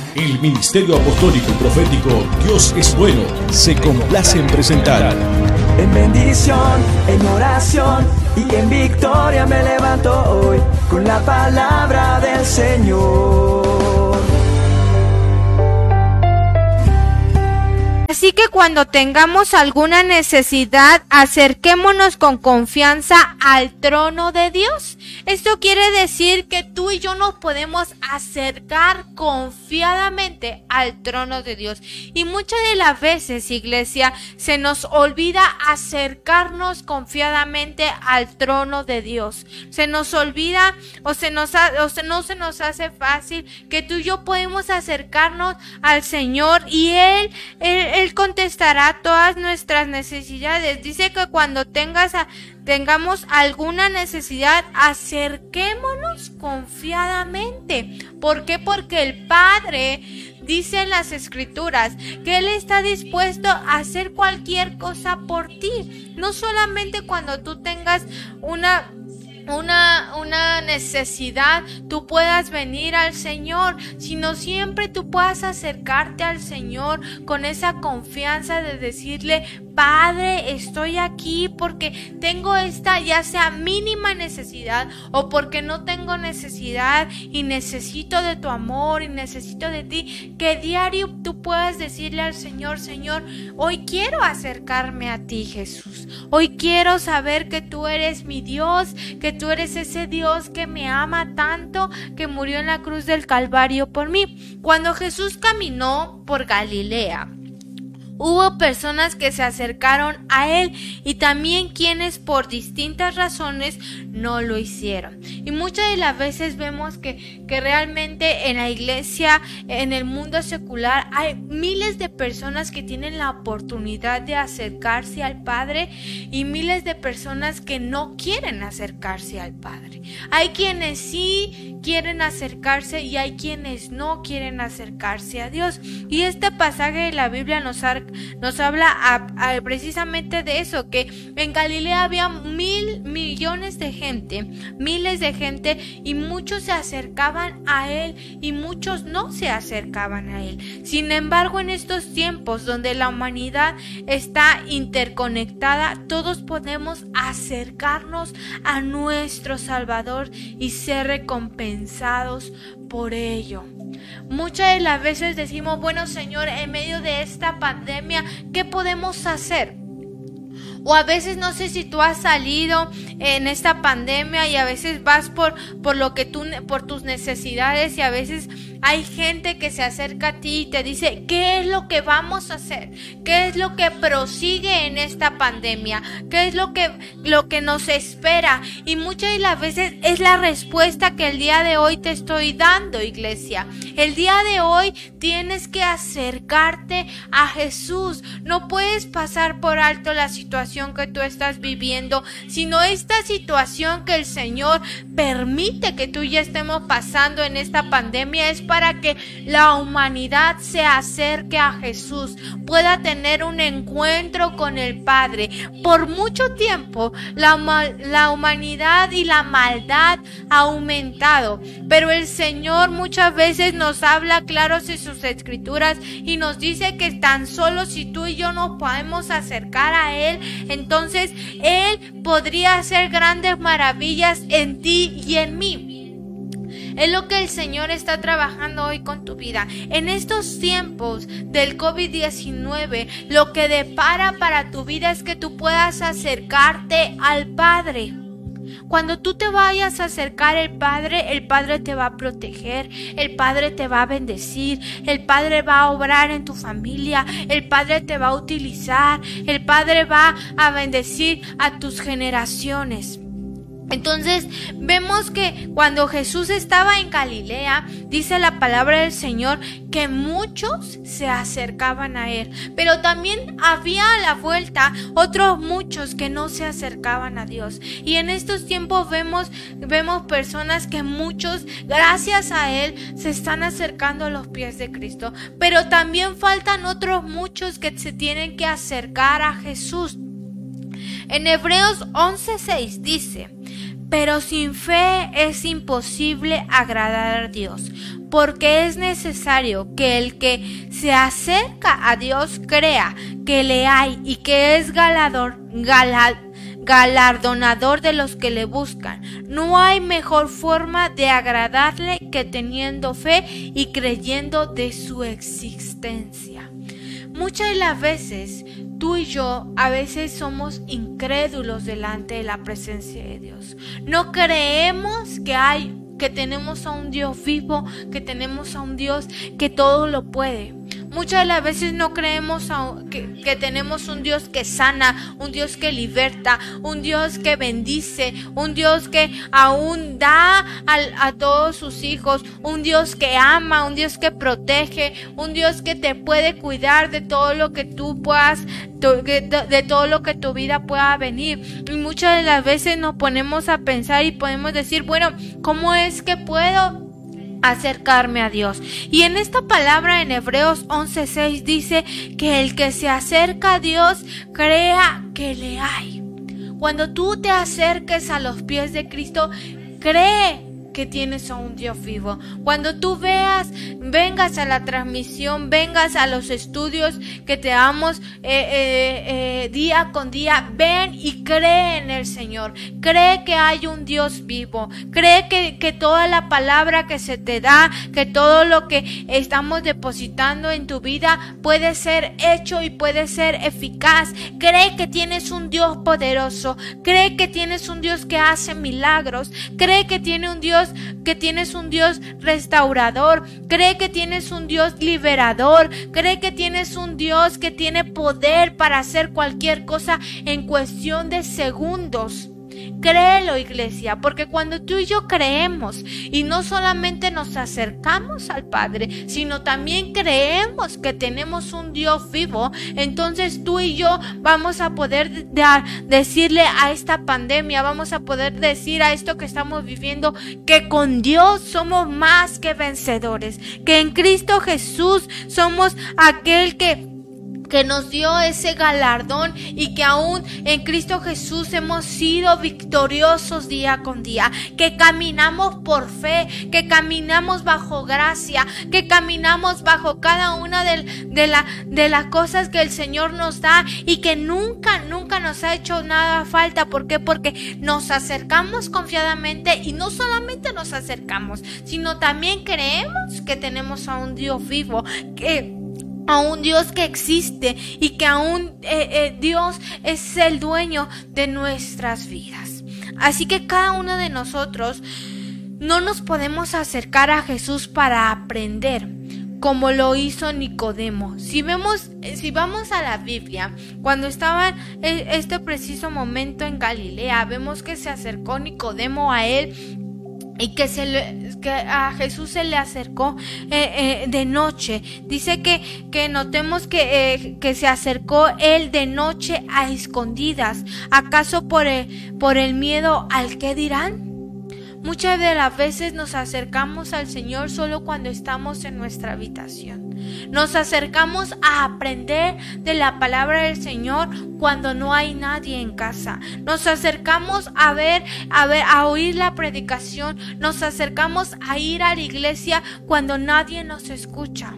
El Ministerio Apostólico y Profético Dios es Bueno se complace en presentar. En bendición, en oración y en victoria me levanto hoy con la palabra del Señor. Así que cuando tengamos alguna necesidad, acerquémonos con confianza al trono de Dios. Esto quiere decir que tú y yo nos podemos acercar confiadamente al trono de Dios. Y muchas de las veces, iglesia, se nos olvida acercarnos confiadamente al trono de Dios. Se nos olvida no se nos hace fácil que tú y yo podemos acercarnos al Señor y Él contestará todas nuestras necesidades. Dice que cuando tengamos alguna necesidad, acerquémonos confiadamente. ¿Por qué? Porque el Padre dice en las Escrituras que Él está dispuesto a hacer cualquier cosa por ti. No solamente cuando tú tengas una necesidad, tú puedas venir al Señor, sino siempre tú puedas acercarte al Señor con esa confianza de decirle: Padre, estoy aquí porque tengo esta ya sea mínima necesidad o porque no tengo necesidad y necesito de tu amor y necesito de ti. Que diario tú puedas decirle al Señor: Señor, hoy quiero acercarme a ti, Jesús. Hoy quiero saber que tú eres mi Dios, que tú eres ese Dios que me ama tanto, que murió en la cruz del Calvario por mí. Cuando Jesús caminó por Galilea, hubo personas que se acercaron a Él y también quienes por distintas razones no lo hicieron. Y muchas de las veces vemos que realmente en la iglesia, en el mundo secular, hay miles de personas que tienen la oportunidad de acercarse al Padre y miles de personas que no quieren acercarse al Padre. Hay quienes sí quieren acercarse y hay quienes no quieren acercarse a Dios. Y este pasaje de la Biblia nos habla precisamente de eso, que en Galilea había millones de gente, miles de gente, y muchos se acercaban a Él y muchos no se acercaban a Él. Sin embargo, en estos tiempos donde la humanidad está interconectada, todos podemos acercarnos a nuestro Salvador y ser recompensados por ello. Muchas de las veces decimos: bueno, Señor, en medio de esta pandemia, ¿qué podemos hacer? O a veces no sé si tú has salido en esta pandemia y a veces vas por tus necesidades, y a veces hay gente que se acerca a ti y te dice: ¿qué es lo que vamos a hacer? ¿Qué es lo que prosigue en esta pandemia? ¿Qué es lo que nos espera? Y muchas de las veces es la respuesta que el día de hoy te estoy dando, iglesia. El día de hoy tienes que acercarte a Jesús. No puedes pasar por alto la situación que tú estás viviendo, sino esta situación que el Señor permite que tú y yo estemos pasando en esta pandemia es para que la humanidad se acerque a Jesús, pueda tener un encuentro con el Padre. Por mucho tiempo la humanidad y la maldad ha aumentado, pero el Señor muchas veces nos habla claros en sus Escrituras y nos dice que tan solo si tú y yo nos podemos acercar a Él, entonces Él podría hacer grandes maravillas en ti y en mí. Es lo que el Señor está trabajando hoy con tu vida. En estos tiempos del COVID-19, lo que depara para tu vida es que tú puedas acercarte al Padre. Cuando tú te vayas a acercar al Padre, el Padre te va a proteger, el Padre te va a bendecir, el Padre va a obrar en tu familia, el Padre te va a utilizar, el Padre va a bendecir a tus generaciones. Entonces vemos que cuando Jesús estaba en Galilea, dice la palabra del Señor que muchos se acercaban a Él, pero también había a la vuelta otros muchos que no se acercaban a Dios. Y en estos tiempos vemos personas que muchos, gracias a Él, se están acercando a los pies de Cristo, pero también faltan otros muchos que se tienen que acercar a Jesús. En Hebreos 11:6 dice: Pero sin fe es imposible agradar a Dios, porque es necesario que el que se acerca a Dios crea que le hay y que es galardonador de los que le buscan. No hay mejor forma de agradarle que teniendo fe y creyendo de su existencia. Muchas de las veces tú y yo a veces somos incrédulos delante de la presencia de Dios. No creemos que tenemos a un Dios vivo, que tenemos a un Dios que todo lo puede. Muchas de las veces no creemos que tenemos un Dios que sana, un Dios que liberta, un Dios que bendice, un Dios que aún da a todos sus hijos, un Dios que ama, un Dios que protege, un Dios que te puede cuidar de todo lo que tú puedas, de todo lo que tu vida pueda venir. Y muchas de las veces nos ponemos a pensar y podemos decir, bueno, ¿cómo es que puedo acercarme a Dios? Y en esta palabra en Hebreos 11:6 dice que el que se acerca a Dios crea que le hay. Cuando tú te acerques a los pies de Cristo, cree que tienes a un Dios vivo. Cuando tú vengas a la transmisión, vengas a los estudios que te damos día con día, ven y cree en el Señor. Cree que hay un Dios vivo. Cree que toda la palabra que se te da, que todo lo que estamos depositando en tu vida puede ser hecho y puede ser eficaz. Cree que tienes un Dios poderoso. Cree que tienes un Dios que hace milagros. Cree que tienes un Dios restaurador. Cree que tienes un Dios liberador. Cree que tienes un Dios que tiene poder para hacer cualquier cosa en cuestión de segundos. Créelo, iglesia, porque cuando tú y yo creemos y no solamente nos acercamos al Padre, sino también creemos que tenemos un Dios vivo, entonces tú y yo vamos a poder decirle a esta pandemia, vamos a poder decir a esto que estamos viviendo, que con Dios somos más que vencedores, que en Cristo Jesús somos aquel que nos dio ese galardón y que aún en Cristo Jesús hemos sido victoriosos día con día, que caminamos por fe, que caminamos bajo gracia, que caminamos bajo cada una de las cosas que el Señor nos da y que nunca nos ha hecho nada falta. ¿Por qué? Porque nos acercamos confiadamente y no solamente nos acercamos, sino también creemos que tenemos a un Dios vivo, a un Dios que existe y que aún Dios es el dueño de nuestras vidas. Así que cada uno de nosotros no nos podemos acercar a Jesús para aprender, como lo hizo Nicodemo. Si vamos a la Biblia, cuando estaba en este preciso momento en Galilea, vemos que se acercó Nicodemo a él y que a Jesús se le acercó de noche. Dice que notemos que se acercó él de noche a escondidas. ¿Acaso por el miedo al qué dirán? Muchas de las veces nos acercamos al Señor solo cuando estamos en nuestra habitación. Nos acercamos a aprender de la palabra del Señor cuando no hay nadie en casa. Nos acercamos a oír la predicación. Nos acercamos a ir a la iglesia cuando nadie nos escucha.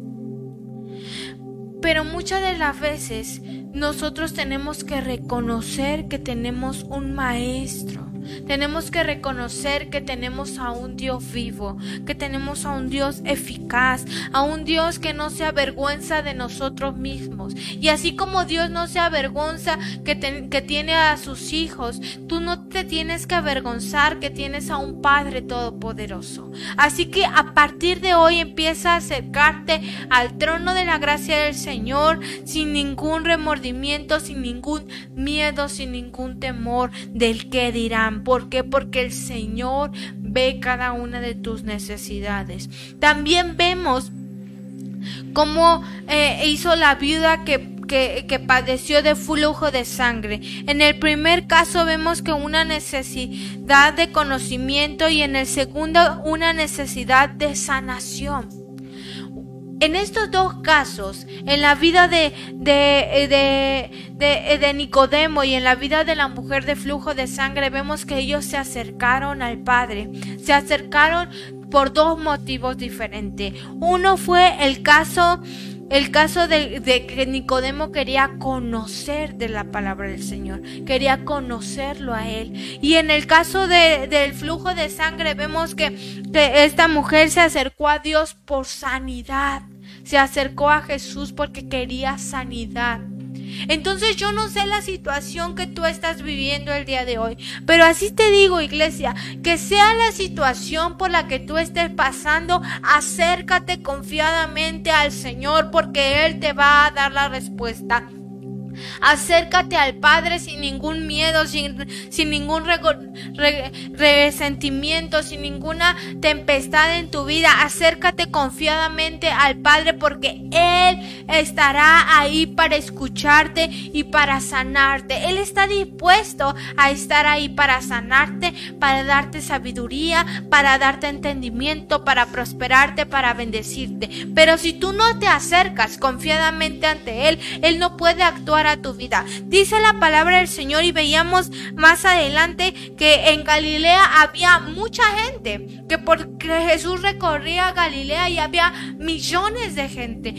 Pero muchas de las veces nosotros tenemos que reconocer que tenemos un maestro. Tenemos que reconocer que tenemos a un Dios vivo, que tenemos a un Dios eficaz, a un Dios que no se avergüenza de nosotros mismos. Y así como Dios no se avergüenza que tiene a sus hijos, tú no te tienes que avergonzar que tienes a un Padre todopoderoso. Así que a partir de hoy empieza a acercarte al trono de la gracia del Señor sin ningún remordimiento, sin ningún miedo, sin ningún temor del qué dirán. ¿Por qué? Porque el Señor ve cada una de tus necesidades. También vemos cómo hizo la viuda que padeció de flujo de sangre. En el primer caso vemos que una necesidad de conocimiento y en el segundo una necesidad de sanación. En estos dos casos, en la vida de Nicodemo y en la vida de la mujer de flujo de sangre, vemos que ellos se acercaron al Padre. Se acercaron por dos motivos diferentes. Uno fue el caso de que Nicodemo quería conocer de la palabra del Señor, quería conocerlo a Él. Y en el caso del flujo de sangre vemos que esta mujer se acercó a Dios por sanidad, se acercó a Jesús porque quería sanidad. Entonces yo no sé la situación que tú estás viviendo el día de hoy, pero así te digo, iglesia, que sea la situación por la que tú estés pasando, acércate confiadamente al Señor porque Él te va a dar la respuesta. Acércate al Padre sin ningún miedo, sin ningún resentimiento, sin ninguna tempestad en tu vida. Acércate confiadamente al Padre porque Él estará ahí para escucharte y para sanarte. Él está dispuesto a estar ahí para sanarte, para darte sabiduría, para darte entendimiento, para prosperarte, para bendecirte. Pero si tú no te acercas confiadamente ante Él, Él no puede actuar a tu vida. Dice la palabra del Señor y veíamos más adelante que en Galilea había mucha gente, que porque Jesús recorría Galilea y había millones de gente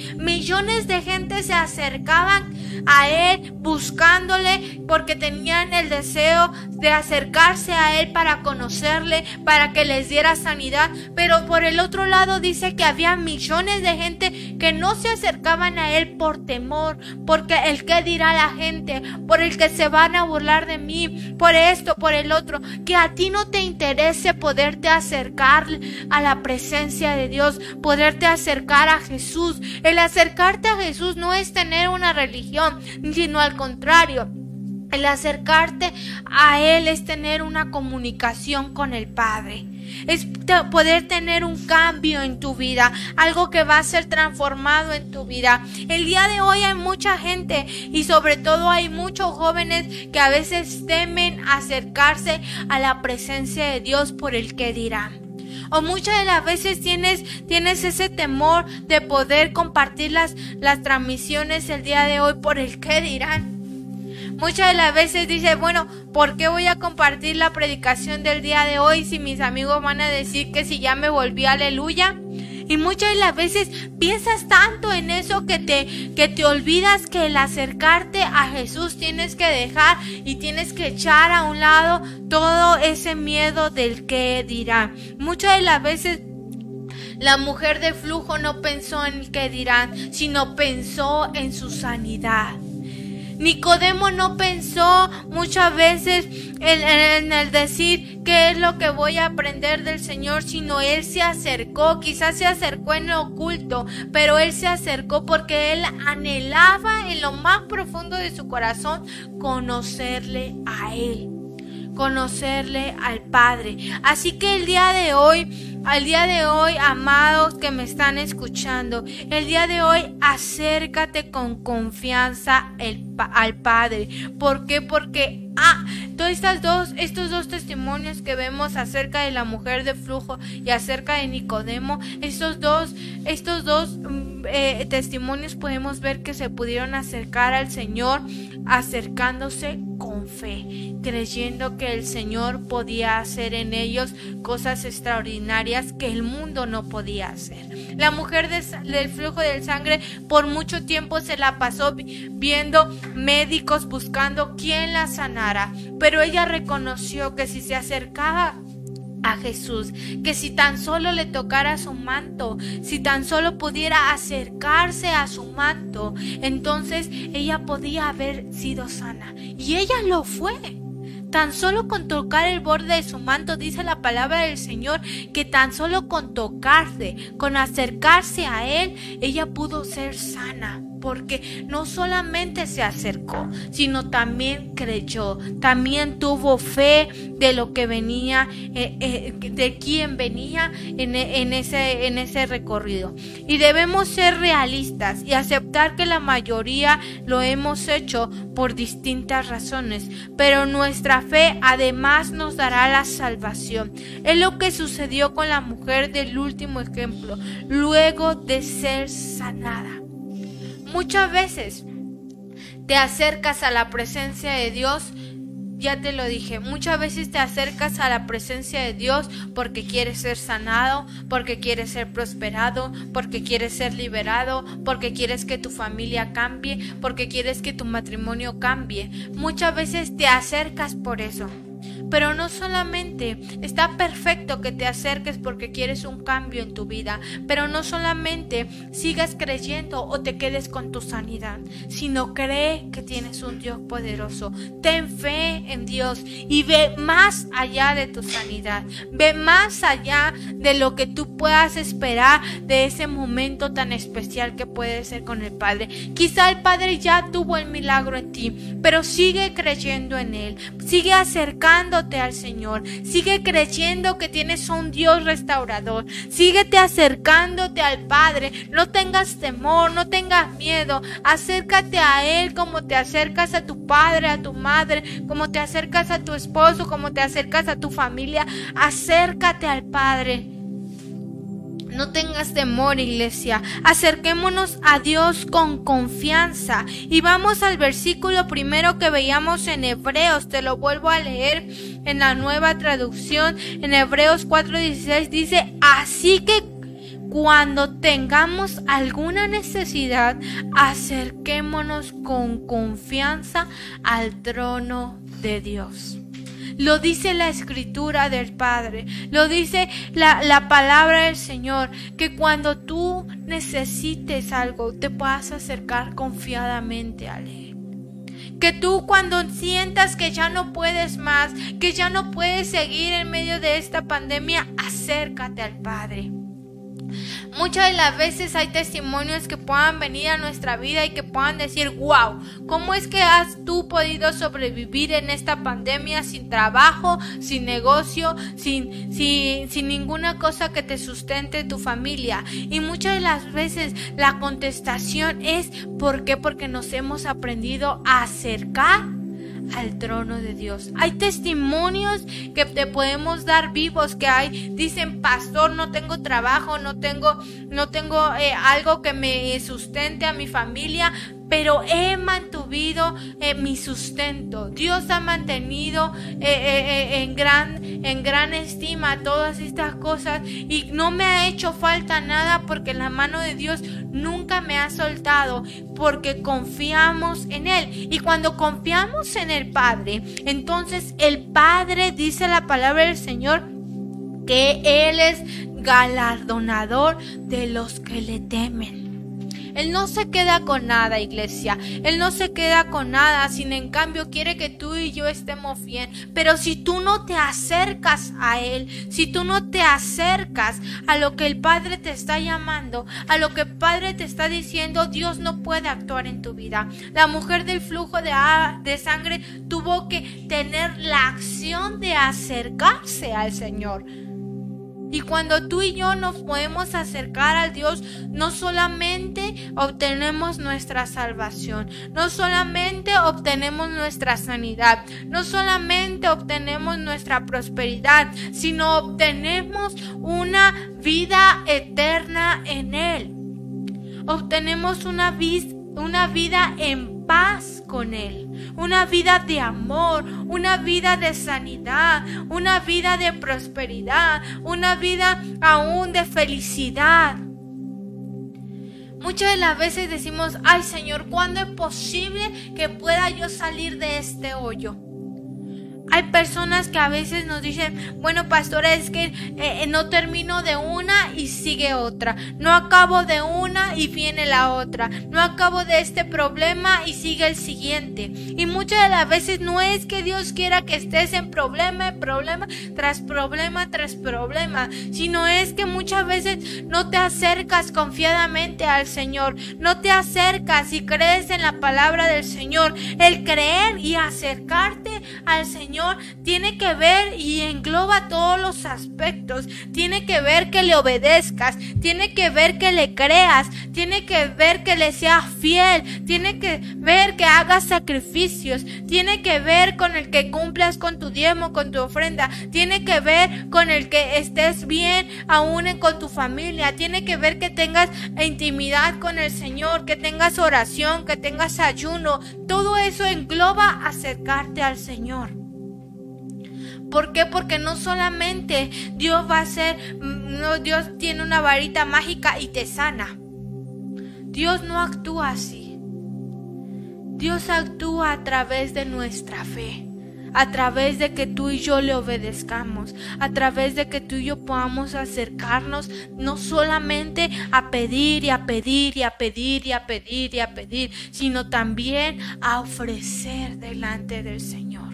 se acercaban a Él buscándole porque tenían el deseo de acercarse a Él para conocerle, para que les diera sanidad. Pero por el otro lado dice que había millones de gente que no se acercaban a Él por temor, porque el que dirá la gente, por el que se van a burlar de mí, por esto, por el otro. Que a ti no te interese poderte acercar a la presencia de Dios, poderte acercar a Jesús. El acercarte a Jesús no es tener una religión, sino al contrario. El acercarte a Él es tener una comunicación con el Padre. Es poder tener un cambio en tu vida, algo que va a ser transformado en tu vida. El día de hoy hay mucha gente y sobre todo hay muchos jóvenes que a veces temen acercarse a la presencia de Dios por el que dirán. O muchas de las veces tienes ese temor de poder compartir las transmisiones el día de hoy por el que dirán. Muchas de las veces dices, bueno, ¿por qué voy a compartir la predicación del día de hoy si mis amigos van a decir que si ya me volví, aleluya? Y muchas de las veces piensas tanto en eso que te olvidas que el acercarte a Jesús tienes que dejar y tienes que echar a un lado todo ese miedo del que dirán. Muchas de las veces la mujer de flujo no pensó en el que dirán, sino pensó en su sanidad. Nicodemo no pensó muchas veces en el decir qué es lo que voy a aprender del Señor, sino él se acercó, quizás se acercó en lo oculto, pero él se acercó porque él anhelaba en lo más profundo de su corazón conocerle a Él, conocerle al Padre. Así que el día de hoy, amados que me están escuchando, el día de hoy acércate con confianza al Padre. ¿Por qué? Porque estos dos testimonios que vemos acerca de la mujer de flujo y acerca de Nicodemo, estos dos testimonios podemos ver que se pudieron acercar al Señor acercándose con fe, creyendo que el Señor podía hacer en ellos cosas extraordinarias que el mundo no podía hacer. La mujer del flujo de sangre por mucho tiempo se la pasó viendo médicos buscando quién la sanara, pero ella reconoció que si se acercaba a Jesús, que si tan solo le tocara su manto, si tan solo pudiera acercarse a su manto, entonces ella podía haber sido sana. Y ella lo fue. Tan solo con tocar el borde de su manto, dice la palabra del Señor, que tan solo con tocarse, con acercarse a Él, ella pudo ser sana. porque no solamente se acercó, sino también creyó, también tuvo fe de lo que venía, de quién venía en ese recorrido. Y debemos ser realistas y aceptar que la mayoría lo hemos hecho por distintas razones, pero nuestra fe además nos dará la salvación. Es lo que sucedió con la mujer del último ejemplo, luego de ser sanada. Muchas veces te acercas a la presencia de Dios. Ya te lo dije, muchas veces te acercas a la presencia de Dios porque quieres ser sanado, porque quieres ser prosperado, porque quieres ser liberado, porque quieres que tu familia cambie, porque quieres que tu matrimonio cambie. Muchas veces te acercas por eso. Pero no solamente está perfecto que te acerques porque quieres un cambio en tu vida, pero no solamente sigas creyendo o te quedes con tu sanidad, sino cree que tienes un Dios poderoso. Ten fe en Dios y ve más allá de tu sanidad, ve más allá de lo que tú puedas esperar de ese momento tan especial que puede ser con el Padre. Quizá el Padre ya tuvo el milagro en ti, pero sigue creyendo en Él, sigue acercándote al Señor, sigue creyendo que tienes un Dios restaurador, síguete acercándote al Padre, no tengas temor, no tengas miedo, acércate a Él como te acercas a tu padre, a tu madre, como te acercas a tu esposo, como te acercas a tu familia, acércate al Padre. No tengas temor, iglesia. Acerquémonos a Dios con confianza. Y vamos al versículo primero que veíamos en Hebreos. Te lo vuelvo a leer en la Nueva Traducción. En Hebreos 4:16 dice: así que cuando tengamos alguna necesidad, acerquémonos con confianza al trono de Dios. Lo dice la Escritura del Padre, lo dice la palabra del Señor, que cuando tú necesites algo te puedas acercar confiadamente a Él. Que tú cuando sientas que ya no puedes más, que ya no puedes seguir en medio de esta pandemia, acércate al Padre. Muchas de las veces hay testimonios que puedan venir a nuestra vida y que puedan decir: wow, ¿cómo es que has tú podido sobrevivir en esta pandemia sin trabajo, sin negocio, sin ninguna cosa que te sustente tu familia? Y muchas de las veces la contestación es ¿por qué? Porque nos hemos aprendido a acercar al trono de Dios. Hay testimonios que te podemos dar vivos, que dicen: pastor, no tengo trabajo, no tengo algo que me sustente a mi familia, pero he mantenido mi sustento. Dios ha mantenido en gran estima todas estas cosas y no me ha hecho falta nada, porque la mano de Dios nunca me ha soltado, porque confiamos en Él. Y cuando confiamos en el Padre, entonces el Padre, dice la palabra del Señor, que Él es galardonador de los que le temen. Él no se queda con nada, iglesia. Él no se queda con nada, sino en cambio quiere que tú y yo estemos bien. Pero si tú no te acercas a Él, si tú no te acercas a lo que el Padre te está llamando, a lo que el Padre te está diciendo, Dios no puede actuar en tu vida. La mujer del flujo de sangre tuvo que tener la acción de acercarse al Señor. Y cuando tú y yo nos podemos acercar a Dios, no solamente obtenemos nuestra salvación, no solamente obtenemos nuestra sanidad, no solamente obtenemos nuestra prosperidad, sino obtenemos una vida eterna en Él. Obtenemos una vida en paz con Él, una vida de amor, una vida de sanidad, una vida de prosperidad, una vida aún de felicidad. Muchas de las veces decimos: ay, Señor, ¿cuándo es posible que pueda yo salir de este hoyo? Hay personas que a veces nos dicen, bueno, pastora, es que no termino de una y sigue otra. No acabo de una y viene la otra. No acabo de este problema y sigue el siguiente. Y muchas de las veces no es que Dios quiera que estés en problema tras problema, sino es que muchas veces no te acercas confiadamente al Señor. No te acercas y crees en la palabra del Señor. El creer y acercarte al Señor tiene que ver y engloba todos los aspectos. Tiene que ver que le obedezcas, tiene que ver que le creas, tiene que ver que le seas fiel, tiene que ver que hagas sacrificios, tiene que ver con el que cumplas con tu diezmo, con tu ofrenda, tiene que ver con el que estés bien aún con tu familia, tiene que ver que tengas intimidad con el Señor, que tengas oración, que tengas ayuno. Todo eso engloba acercarte al Señor. ¿Por qué? Porque no solamente Dios Dios tiene una varita mágica y te sana. Dios no actúa así. Dios actúa a través de nuestra fe, a través de que tú y yo le obedezcamos, a través de que tú y yo podamos acercarnos no solamente a pedir y a pedir y a pedir y a pedir y a pedir, sino también a ofrecer delante del Señor.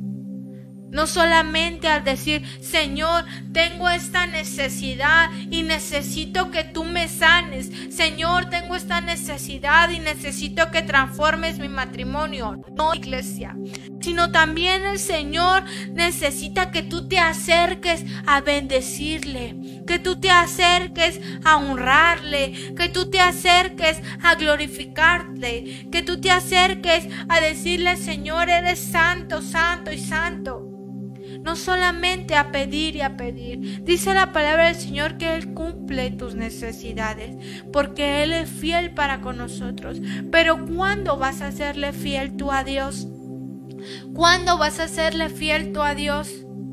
No solamente al decir, Señor, tengo esta necesidad y necesito que tú me sanes. Señor, tengo esta necesidad y necesito que transformes mi matrimonio. No, iglesia. Sino también el Señor necesita que tú te acerques a bendecirle, que tú te acerques a honrarle, que tú te acerques a glorificarle, que tú te acerques a decirle, Señor, eres santo, santo y santo. No solamente a pedir y a pedir. Dice la palabra del Señor que Él cumple tus necesidades, porque Él es fiel para con nosotros. Pero ¿cuándo vas a serle fiel tú a Dios? ¿Cuándo vas a serle fiel tú a Dios?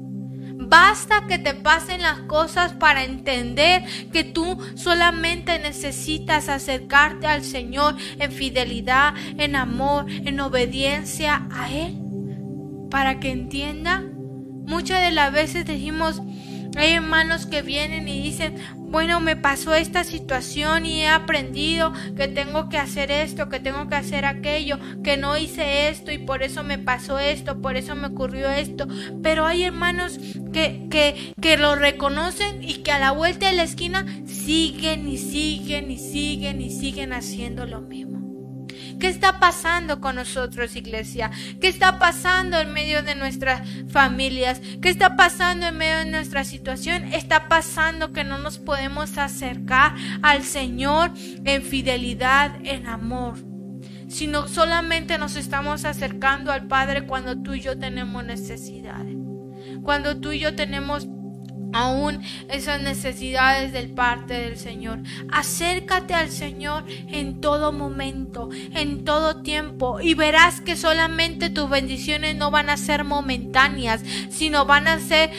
Basta que te pasen las cosas para entender que tú solamente necesitas acercarte al Señor en fidelidad, en amor, en obediencia a Él. Para que entienda. Muchas de las veces decimos, hay hermanos que vienen y dicen, bueno, me pasó esta situación y he aprendido que tengo que hacer esto, que tengo que hacer aquello, que no hice esto y por eso me pasó esto, por eso me ocurrió esto. Pero hay hermanos que lo reconocen y que a la vuelta de la esquina siguen y siguen y siguen y siguen haciendo lo mismo. ¿Qué está pasando con nosotros, iglesia? ¿Qué está pasando en medio de nuestras familias? ¿Qué está pasando en medio de nuestra situación? Está pasando que no nos podemos acercar al Señor en fidelidad, en amor, sino solamente nos estamos acercando al Padre cuando tú y yo tenemos necesidades, cuando tú y yo tenemos aún esas necesidades del parte del Señor. Acércate al Señor en todo momento, en todo tiempo, y verás que solamente tus bendiciones no van a ser momentáneas, sino van a ser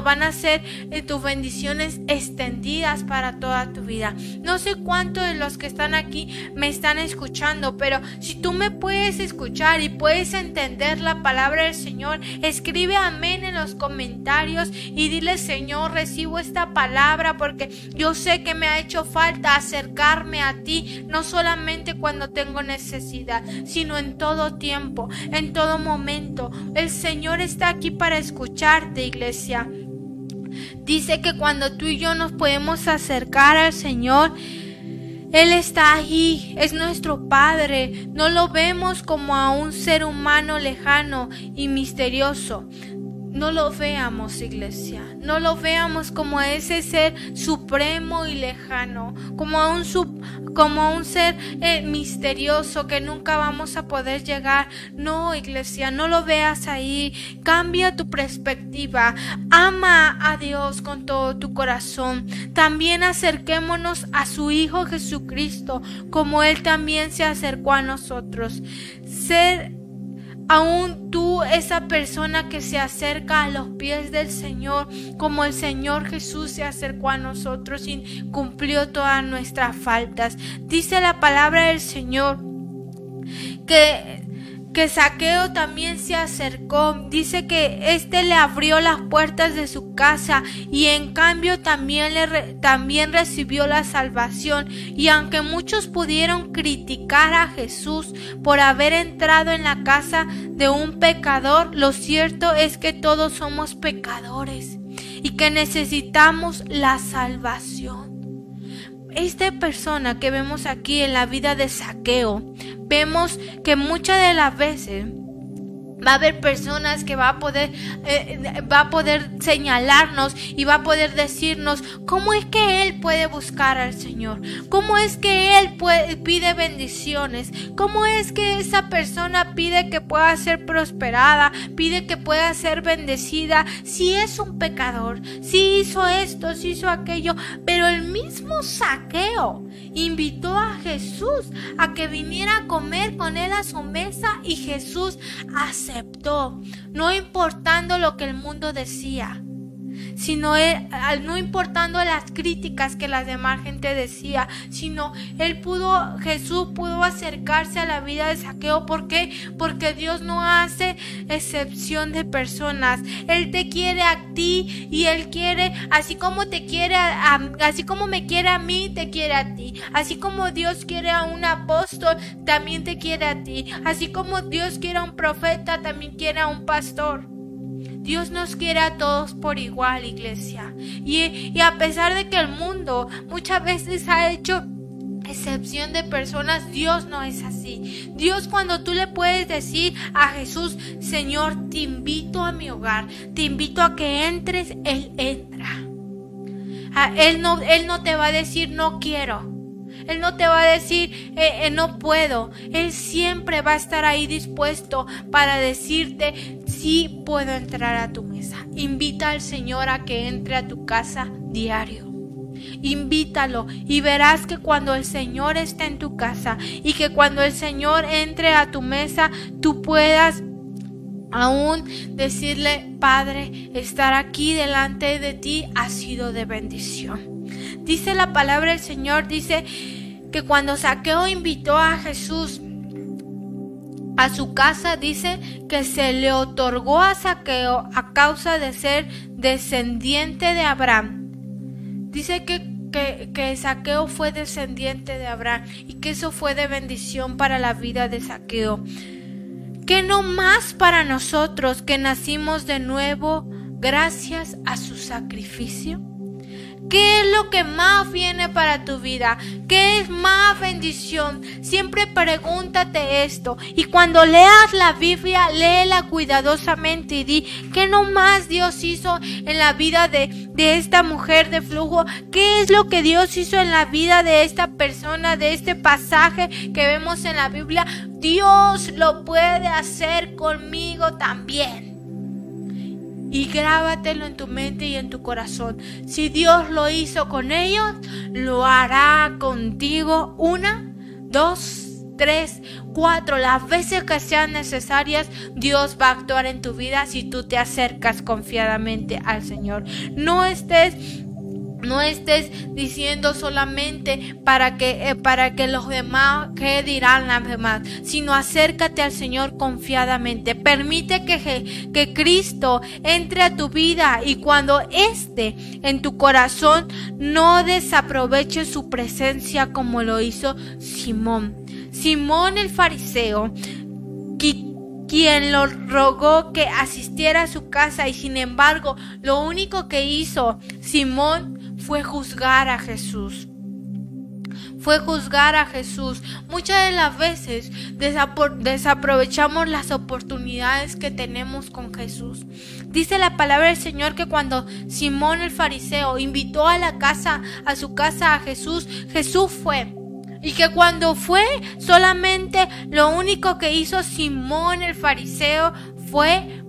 tus bendiciones extendidas para toda tu vida. No sé cuántos de los que están aquí me están escuchando, pero si tú me puedes escuchar y puedes entender la palabra del Señor, escribe amén en los comentarios y dile, Señor, recibo esta palabra porque yo sé que me ha hecho falta acercarme a ti, no solamente cuando tengo necesidad, sino en todo tiempo, en todo momento. El Señor está aquí para escucharte, iglesia. Dice que cuando tú y yo nos podemos acercar al Señor, Él está ahí, es nuestro Padre. No lo vemos como a un ser humano lejano y misterioso. No lo veamos, iglesia, no lo veamos como a ese ser supremo y lejano, como a un ser misterioso que nunca vamos a poder llegar. No, iglesia, no lo veas ahí. Cambia tu perspectiva. Ama a Dios con todo tu corazón. También acerquémonos a su Hijo Jesucristo, como Él también se acercó a nosotros. Ser aún tú, esa persona que se acerca a los pies del Señor, como el Señor Jesús se acercó a nosotros y cumplió todas nuestras faltas. Dice la palabra del Señor que que Zaqueo también se acercó. Dice que éste le abrió las puertas de su casa y en cambio también recibió la salvación. Y aunque muchos pudieron criticar a Jesús por haber entrado en la casa de un pecador, lo cierto es que todos somos pecadores y que necesitamos la salvación. Esta persona que vemos aquí en la vida de Zaqueo, vemos que muchas de las veces va a haber personas que va a poder señalarnos y va a poder decirnos cómo es que él puede buscar al Señor, cómo es que él pide bendiciones, cómo es que esa persona pide que pueda ser prosperada, pide que pueda ser bendecida, si es un pecador, si hizo esto, si hizo aquello. Pero el mismo Zaqueo invitó a Jesús a que viniera a comer con él a su mesa y Jesús aceptó, no importando lo que el mundo decía, sino no importando las críticas que la demás gente decía, sino Jesús pudo acercarse a la vida de Zaqueo. ¿Por qué? Porque Dios no hace excepción de personas. Él te quiere a ti y Él quiere, así como me quiere a mí, te quiere a ti. Así como Dios quiere a un apóstol, también te quiere a ti. Así como Dios quiere a un profeta, también quiere a un pastor. Dios nos quiere a todos por igual, iglesia. Y a pesar de que el mundo muchas veces ha hecho excepción de personas, Dios no es así. Dios, cuando tú le puedes decir a Jesús: Señor, te invito a mi hogar, te invito a que entres, Él entra. Él no te va a decir no quiero. Él no te va a decir no puedo. Él siempre va a estar ahí dispuesto para decirte sí puedo entrar a tu mesa. Invita al Señor a que entre a tu casa diario. Invítalo y verás que cuando el Señor esté en tu casa y que cuando el Señor entre a tu mesa, tú puedas aún decirle: Padre, estar aquí delante de ti ha sido de bendición. Dice la palabra del Señor, dice que cuando Zaqueo invitó a Jesús a su casa, dice que se le otorgó a Zaqueo a causa de ser descendiente de Abraham. Dice que Zaqueo fue descendiente de Abraham y que eso fue de bendición para la vida de Zaqueo. Que no más para nosotros que nacimos de nuevo gracias a su sacrificio. ¿Qué es lo que más viene para tu vida? ¿Qué es más bendición? Siempre pregúntate esto. Y cuando leas la Biblia, léela cuidadosamente y di: ¿qué no más Dios hizo en la vida de esta mujer de flujo? ¿Qué es lo que Dios hizo en la vida de esta persona, de este pasaje que vemos en la Biblia? Dios lo puede hacer conmigo también. Y grábatelo en tu mente y en tu corazón. Si Dios lo hizo con ellos, lo hará contigo 1, 2, 3, 4. Las veces que sean necesarias, Dios va a actuar en tu vida si tú te acercas confiadamente al Señor. No estés diciendo solamente para que los demás, qué dirán las demás, sino acércate al Señor confiadamente. Permite que Cristo entre a tu vida, y cuando esté en tu corazón, no desaproveches su presencia como lo hizo Simón el fariseo, quien lo rogó que asistiera a su casa, y sin embargo lo único que hizo Simón fue juzgar a Jesús. Muchas de las veces desaprovechamos las oportunidades que tenemos con Jesús. Dice la palabra del Señor que cuando Simón el fariseo invitó a su casa a Jesús, Jesús fue. Y que cuando fue, solamente lo único que hizo Simón el fariseo fue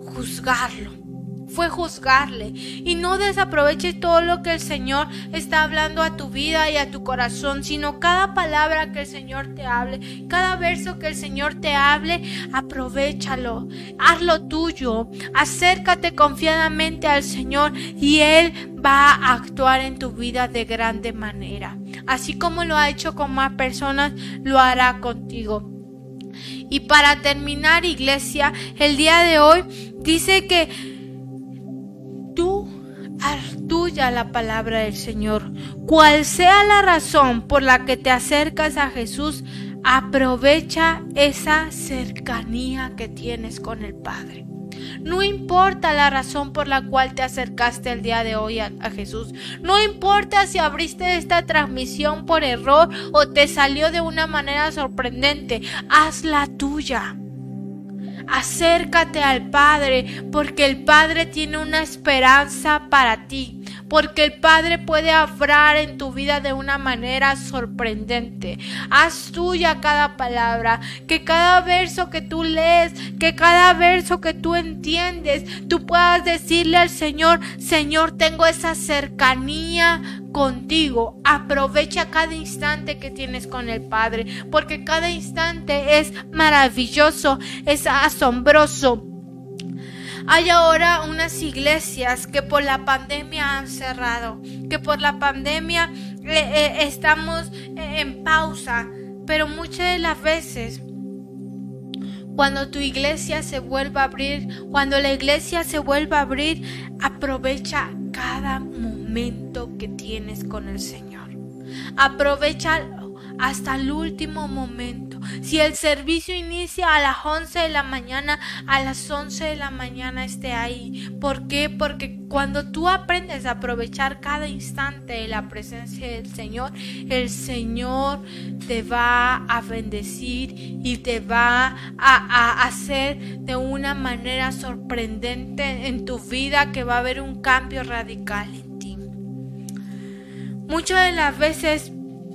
juzgarle. Y no desaproveches todo lo que el Señor está hablando a tu vida y a tu corazón, sino cada palabra que el Señor te hable, cada verso que el Señor te hable, aprovéchalo, hazlo tuyo, acércate confiadamente al Señor y Él va a actuar en tu vida de grande manera. Así como lo ha hecho con más personas, lo hará contigo. Y para terminar, iglesia, el día de hoy dice que tú haz tuya la palabra del Señor. Cual sea la razón por la que te acercas a Jesús, aprovecha esa cercanía que tienes con el Padre. No importa la razón por la cual te acercaste el día de hoy a Jesús. No importa si abriste esta transmisión por error o te salió de una manera sorprendente. Hazla tuya. Acércate al Padre, porque el Padre tiene una esperanza para ti. Porque el Padre puede obrar en tu vida de una manera sorprendente. Haz tuya cada palabra, que cada verso que tú lees, que cada verso que tú entiendes, tú puedas decirle al Señor: Señor, tengo esa cercanía contigo. Aprovecha cada instante que tienes con el Padre, porque cada instante es maravilloso, es asombroso. Hay ahora unas iglesias que por la pandemia han cerrado, que por la pandemia estamos en pausa, pero muchas de las veces cuando tu iglesia se vuelva a abrir, cuando la iglesia se vuelva a abrir, aprovecha cada momento que tienes con el Señor. Aprovecha hasta el último momento. Si el servicio inicia a las 11 de la mañana, a las 11 de la mañana esté ahí. ¿Por qué? Porque cuando tú aprendes a aprovechar cada instante de la presencia del Señor, el Señor te va a bendecir y te va a hacer de una manera sorprendente en tu vida, que va a haber un cambio radical en ti. Muchas de las veces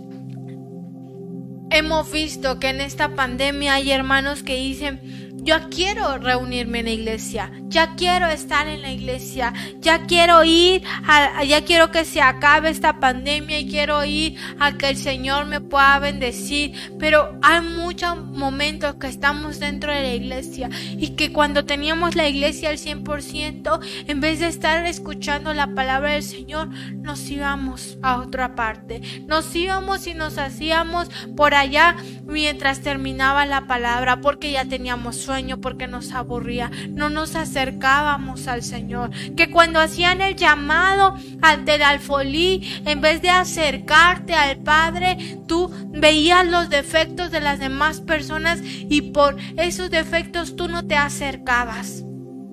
hemos visto que en esta pandemia hay hermanos que dicen: yo quiero reunirme en la iglesia, ya quiero estar en la iglesia, ya quiero ir, ya quiero que se acabe esta pandemia y quiero ir a que el Señor me pueda bendecir. Pero hay muchos momentos que estamos dentro de la iglesia y que cuando teníamos la iglesia al 100%, en vez de estar escuchando la palabra del Señor, nos íbamos a otra parte. Nos íbamos y nos hacíamos por allá mientras terminaba la palabra, porque ya teníamos sueño, porque nos aburría. No nos acercábamos al Señor. Que cuando hacían el llamado del alfolí, en vez de acercarte al Padre, tú veías los defectos de las demás personas y por esos defectos tú no te acercabas.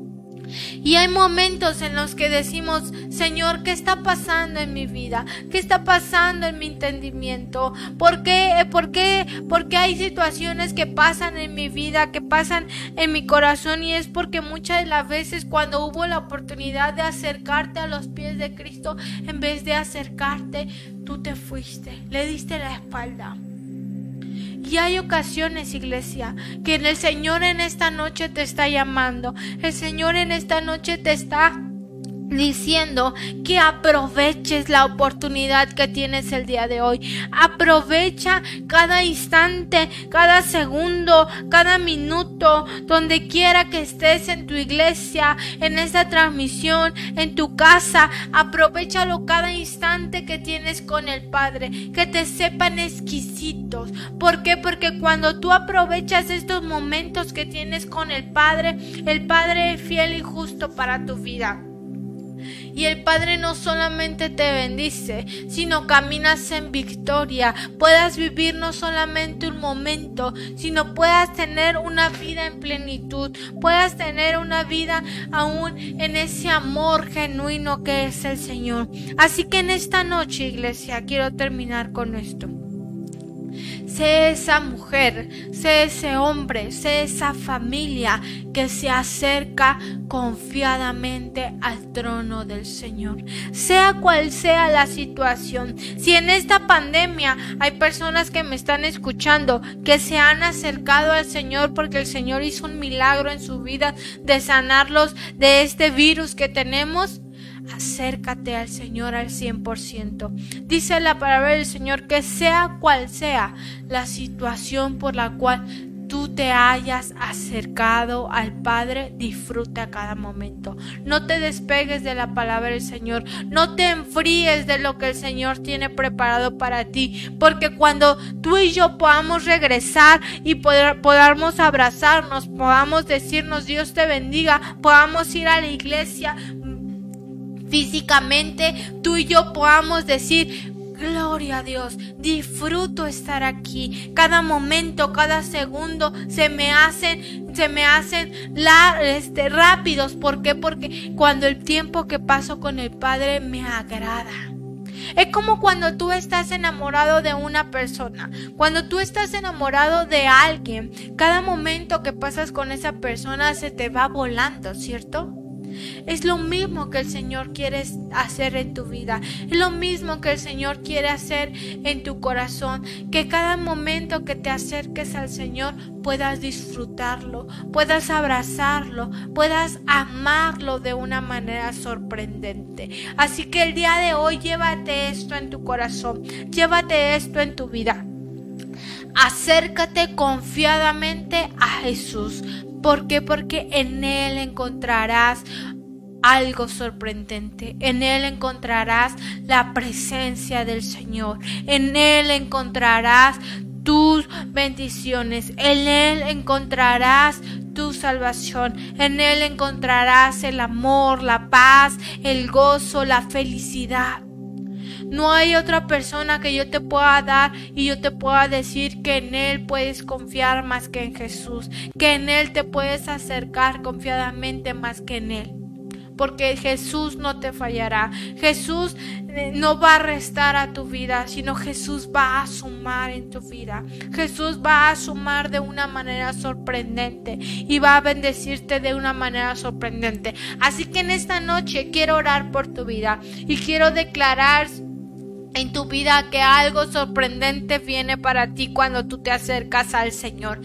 Y hay momentos en los que decimos: Señor, ¿qué está pasando en mi vida? ¿Qué está pasando en mi entendimiento? ¿Por qué? Porque hay situaciones que pasan en mi vida, que pasan en mi corazón, y es porque muchas de las veces cuando hubo la oportunidad de acercarte a los pies de Cristo, en vez de acercarte, tú te fuiste, le diste la espalda. Y hay ocasiones, iglesia, que el Señor en esta noche te está llamando. El Señor en esta noche te está diciendo que aproveches la oportunidad que tienes el día de hoy. Aprovecha cada instante, cada segundo, cada minuto, donde quiera que estés, en tu iglesia, en esta transmisión, en tu casa. Aprovechalo cada instante que tienes con el Padre, que te sepan exquisitos. ¿Por qué? Porque cuando tú aprovechas estos momentos que tienes con el Padre es fiel y justo para tu vida. Y el Padre no solamente te bendice, sino caminas en victoria. Puedas vivir no solamente un momento, sino puedas tener una vida en plenitud. Puedas tener una vida aún en ese amor genuino que es el Señor. Así que en esta noche, iglesia, quiero terminar con esto. Sé esa mujer, sé ese hombre, sé esa familia que se acerca confiadamente al trono del Señor. Sea cual sea la situación. Si en esta pandemia hay personas que me están escuchando que se han acercado al Señor porque el Señor hizo un milagro en su vida de sanarlos de este virus que tenemos, acércate al Señor al 100%. Dice la palabra del Señor que sea cual sea la situación por la cual tú te hayas acercado al Padre, disfruta cada momento. No te despegues de la palabra del Señor. No te enfríes de lo que el Señor tiene preparado para ti. Porque cuando tú y yo podamos regresar y podamos abrazarnos, podamos decirnos Dios te bendiga, podamos ir a la iglesia físicamente, tú y yo podamos decir gloria a Dios, disfruto estar aquí. Cada momento, cada segundo se me hacen rápidos. ¿Por qué? Porque cuando el tiempo que paso con el Padre me agrada. Es como cuando tú estás enamorado de una persona, cuando tú estás enamorado de alguien, cada momento que pasas con esa persona se te va volando, ¿cierto? Es lo mismo que el Señor quiere hacer en tu vida. Es lo mismo que el Señor quiere hacer en tu corazón. Que cada momento que te acerques al Señor puedas disfrutarlo, puedas abrazarlo, puedas amarlo de una manera sorprendente. Así que el día de hoy llévate esto en tu corazón, llévate esto en tu vida. Acércate confiadamente a Jesús. ¿Por qué? Porque en Él encontrarás algo sorprendente. En Él encontrarás la presencia del Señor. En Él encontrarás tus bendiciones. En Él encontrarás tu salvación. En Él encontrarás el amor, la paz, el gozo, la felicidad. No hay otra persona que yo te pueda dar y yo te pueda decir que en Él puedes confiar más que en Jesús, que en Él te puedes acercar confiadamente más que en Él. Porque Jesús no te fallará. Jesús no va a restar a tu vida, sino Jesús va a sumar en tu vida. Jesús va a sumar de una manera sorprendente y va a bendecirte de una manera sorprendente. Así que en esta noche quiero orar por tu vida y quiero declarar en tu vida que algo sorprendente viene para ti cuando tú te acercas al Señor.